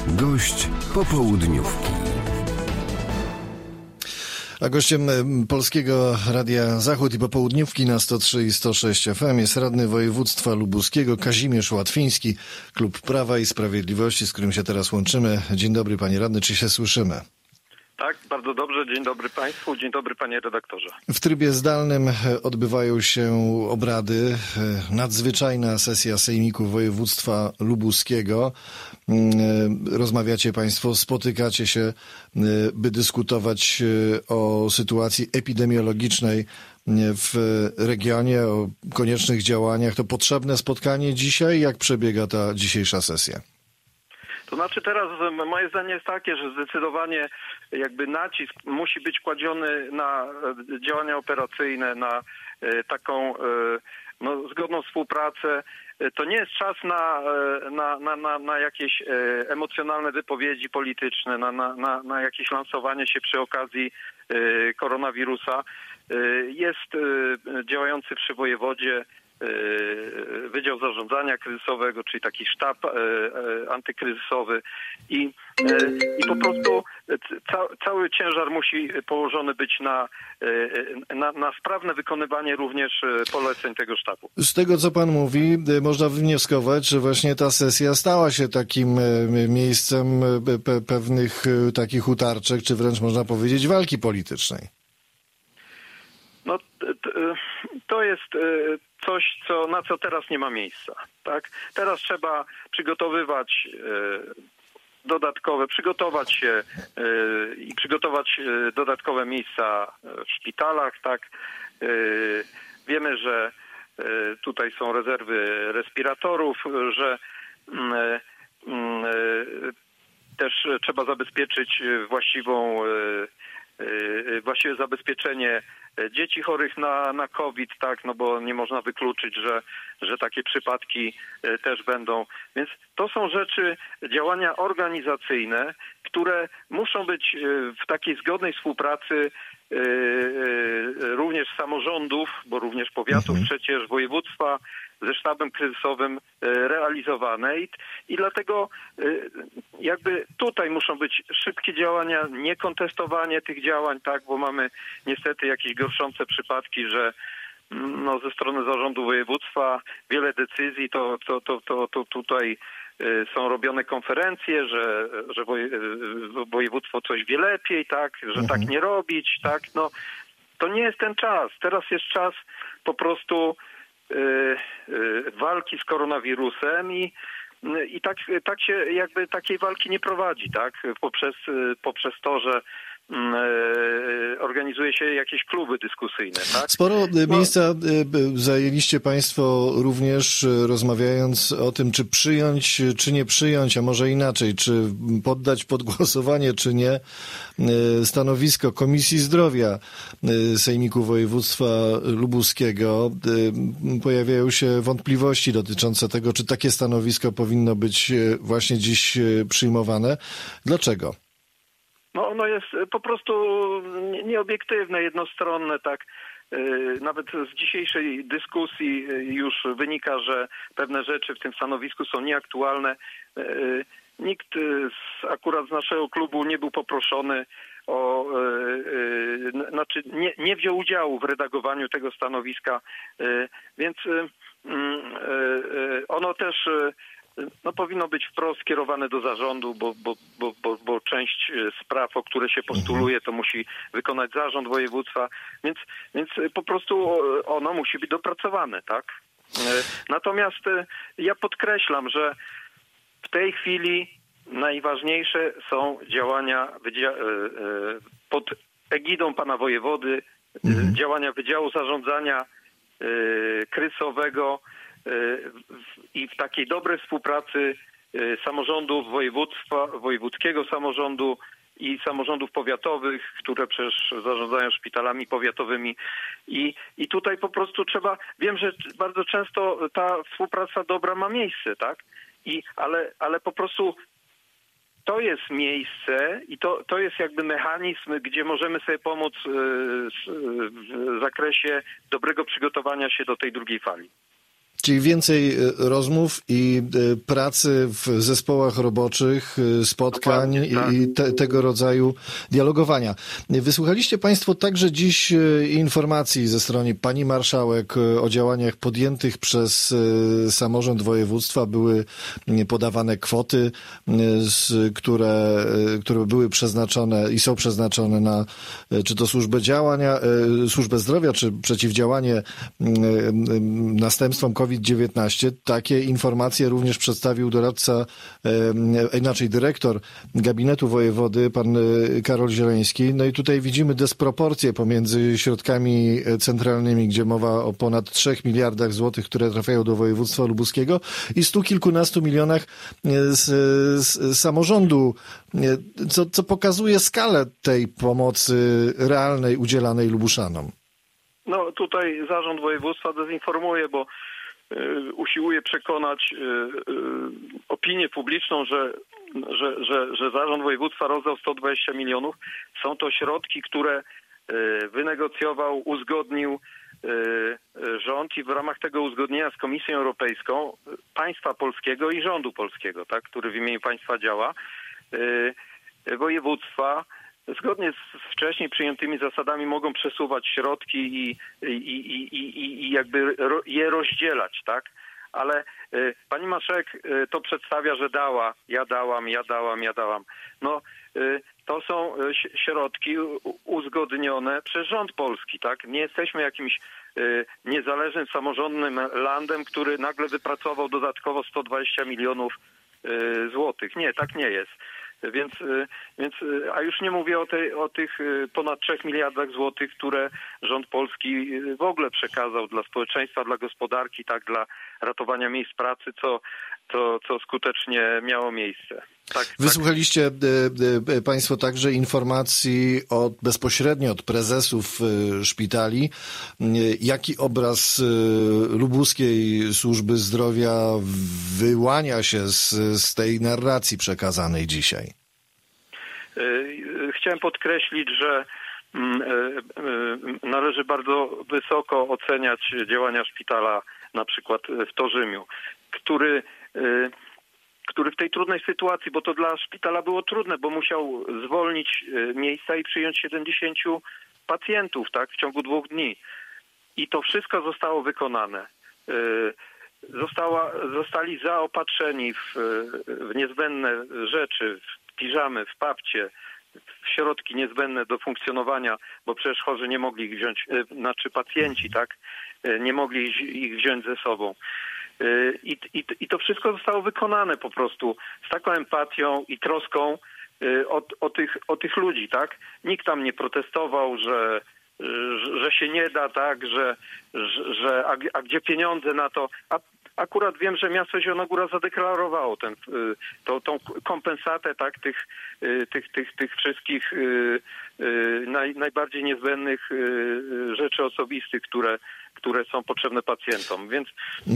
Gość popołudniówki. A gościem Polskiego Radia Zachód i Popołudniówki na 103 i 106 FM jest radny województwa lubuskiego Kazimierz Łatwiński, Klub Prawa i Sprawiedliwości, z którym się teraz łączymy. Dzień dobry, panie radny, czy się słyszymy? Tak, bardzo dobrze. Dzień dobry państwu, dzień dobry panie redaktorze. W trybie zdalnym odbywają się obrady. Nadzwyczajna sesja Sejmiku Województwa Lubuskiego. Rozmawiacie państwo, spotykacie się, by dyskutować o sytuacji epidemiologicznej w regionie, o koniecznych działaniach. To potrzebne spotkanie dzisiaj? Jak przebiega ta dzisiejsza sesja? To znaczy teraz moje zdanie jest takie, że zdecydowanie jakby nacisk musi być kładziony na działania operacyjne, na taką zgodną współpracę. To nie jest czas na jakieś emocjonalne wypowiedzi polityczne, na jakieś lansowanie się przy okazji koronawirusa. Jest działający przy wojewodzie Wydział Zarządzania Kryzysowego, czyli taki sztab antykryzysowy i po prostu cały ciężar musi położony być na sprawne wykonywanie również poleceń tego sztabu. Z tego, co pan mówi, można wywnioskować, że właśnie ta sesja stała się takim miejscem pewnych takich utarczek, czy wręcz można powiedzieć walki politycznej. No, to jest coś, na co teraz nie ma miejsca. Tak? Teraz trzeba przygotować przygotować dodatkowe miejsca w szpitalach. Tak? Wiemy, że tutaj są rezerwy respiratorów, że też trzeba zabezpieczyć właściwe zabezpieczenie dzieci chorych na COVID, tak, no bo nie można wykluczyć, że takie przypadki też będą. Więc to są rzeczy, działania organizacyjne, które muszą być w takiej zgodnej współpracy również samorządów, bo również powiatów, przecież województwa, ze sztabem kryzysowym realizowane i dlatego jakby tutaj muszą być szybkie działania, niekontestowanie tych działań, tak, bo mamy niestety jakieś gorszące przypadki, że ze strony zarządu województwa wiele decyzji, to tutaj są robione konferencje, że województwo coś wie lepiej, tak, że tak nie robić, tak, no to nie jest ten czas. Teraz jest czas po prostu walki z koronawirusem i tak się jakby takiej walki nie prowadzi, tak? Poprzez to, że organizuje się jakieś kluby dyskusyjne, tak? Sporo miejsca zajęliście państwo również rozmawiając o tym, czy przyjąć, czy nie przyjąć, a może inaczej, czy poddać pod głosowanie, czy nie, stanowisko Komisji Zdrowia Sejmiku Województwa Lubuskiego. Pojawiają się wątpliwości dotyczące tego, czy takie stanowisko powinno być właśnie dziś przyjmowane. Dlaczego? No ono jest po prostu nieobiektywne, jednostronne, tak. Nawet z dzisiejszej dyskusji już wynika, że pewne rzeczy w tym stanowisku są nieaktualne. Nikt akurat z naszego klubu nie był poproszony nie wziął udziału w redagowaniu tego stanowiska, więc ono też powinno być wprost skierowane do zarządu, bo część spraw, o które się postuluje, to musi wykonać zarząd województwa, więc po prostu ono musi być dopracowane, tak? Natomiast ja podkreślam, że w tej chwili najważniejsze są działania pod egidą pana wojewody, działania Wydziału Zarządzania Kryzysowego i w takiej dobrej współpracy samorządów wojewódzkiego samorządu i samorządów powiatowych, które przecież zarządzają szpitalami powiatowymi i tutaj po prostu trzeba, wiem, że bardzo często ta współpraca dobra ma miejsce, tak? Ale po prostu to jest miejsce i to jest jakby mechanizm, gdzie możemy sobie pomóc w zakresie dobrego przygotowania się do tej drugiej fali. Czyli więcej rozmów i pracy w zespołach roboczych, spotkań i tego rodzaju dialogowania. Wysłuchaliście Państwo także dziś informacji ze strony pani marszałek o działaniach podjętych przez samorząd województwa. Były podawane kwoty, które były przeznaczone i są przeznaczone na czy to służbę zdrowia, czy przeciwdziałanie następstwom COVID-19. Takie informacje również przedstawił dyrektor gabinetu wojewody, pan Karol Zieleński. No i tutaj widzimy dysproporcje pomiędzy środkami centralnymi, gdzie mowa o ponad 3 miliardach złotych, które trafiają do województwa lubuskiego i 100 kilkunastu milionach z samorządu, co pokazuje skalę tej pomocy realnej udzielanej Lubuszanom. No tutaj zarząd województwa dezinformuje, bo usiłuje przekonać opinię publiczną, że zarząd województwa rozdał 120 milionów. Są to środki, które wynegocjował, uzgodnił rząd i w ramach tego uzgodnienia z Komisją Europejską państwa polskiego i rządu polskiego, tak, który w imieniu państwa działa, województwa zgodnie z wcześniej przyjętymi zasadami mogą przesuwać środki i jakby je rozdzielać, tak? Ale pani marszałek to przedstawia, że dała, ja dałam. No to są środki uzgodnione przez rząd polski, tak? Nie jesteśmy jakimś niezależnym, samorządnym landem, który nagle wypracował dodatkowo 120 milionów złotych. Nie, tak nie jest. Więc, a już nie mówię o tych ponad 3 miliardach złotych, które rząd polski w ogóle przekazał dla społeczeństwa, dla gospodarki, tak, dla ratowania miejsc pracy, co skutecznie miało miejsce. Tak, Wysłuchaliście Państwo także informacji bezpośrednio od prezesów szpitali. Jaki obraz lubuskiej służby zdrowia wyłania się z tej narracji przekazanej dzisiaj? Chciałem podkreślić, że należy bardzo wysoko oceniać działania szpitala na przykład w Torzymiu, który w tej trudnej sytuacji, bo to dla szpitala było trudne, bo musiał zwolnić miejsca i przyjąć 70 pacjentów, tak, w ciągu 2 dni. I to wszystko zostało wykonane. Zostali zaopatrzeni w niezbędne rzeczy, w piżamy, w papcie, w środki niezbędne do funkcjonowania, bo przecież chorzy nie mogli ich wziąć, pacjenci, tak, nie mogli ich wziąć ze sobą. I to wszystko zostało wykonane po prostu z taką empatią i troską o tych ludzi, tak? Nikt tam nie protestował, że się nie da, tak, a gdzie pieniądze na to? Akurat wiem, że miasto Zielona zadeklarowało tą kompensatę, tak, tych wszystkich najbardziej niezbędnych rzeczy osobistych, które są potrzebne pacjentom. Więc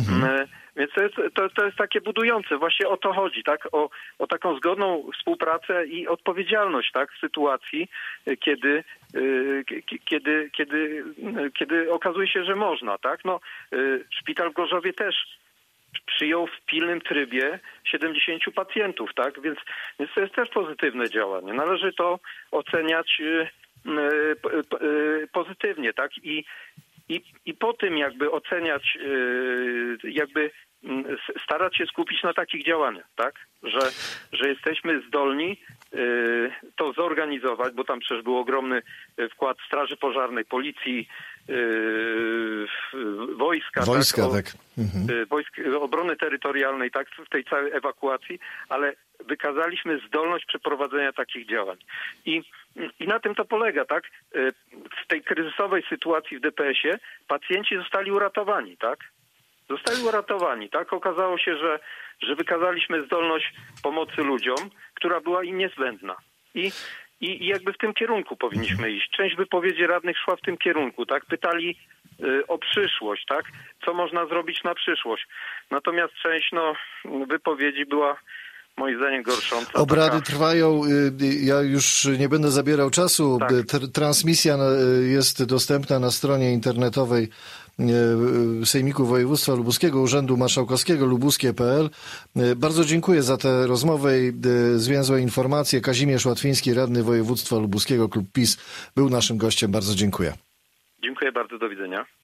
to jest takie budujące. Właśnie o to chodzi, tak? O taką zgodną współpracę i odpowiedzialność, tak? W sytuacji, kiedy okazuje się, że można, tak? No, szpital w Gorzowie też przyjął w pilnym trybie 70 pacjentów, tak? Więc to jest też pozytywne działanie. Należy to oceniać pozytywnie, tak? I po tym jakby oceniać, jakby starać się skupić na takich działaniach, tak? Że jesteśmy zdolni to zorganizować, bo tam przecież był ogromny wkład Straży Pożarnej, Policji, wojska, tak? Wojsk obrony terytorialnej, tak, w tej całej ewakuacji, ale wykazaliśmy zdolność przeprowadzenia takich działań. I na tym to polega, tak? W tej kryzysowej sytuacji w DPS-ie pacjenci zostali uratowani, tak? Tak? Okazało się, że wykazaliśmy zdolność pomocy ludziom, która była im niezbędna. I jakby w tym kierunku powinniśmy iść. Część wypowiedzi radnych szła w tym kierunku, tak? Pytali o przyszłość, tak? Co można zrobić na przyszłość. Natomiast część wypowiedzi była moim zdaniem gorsząca. Obrady trwają. Ja już nie będę zabierał czasu. Tak. Transmisja jest dostępna na stronie internetowej Sejmiku Województwa Lubuskiego, Urzędu Marszałkowskiego, lubuskie.pl. Bardzo dziękuję za tę rozmowę i zwięzłe informacje. Kazimierz Łatwiński, radny województwa lubuskiego, klub PiS, był naszym gościem. Bardzo dziękuję. Dziękuję bardzo, do widzenia.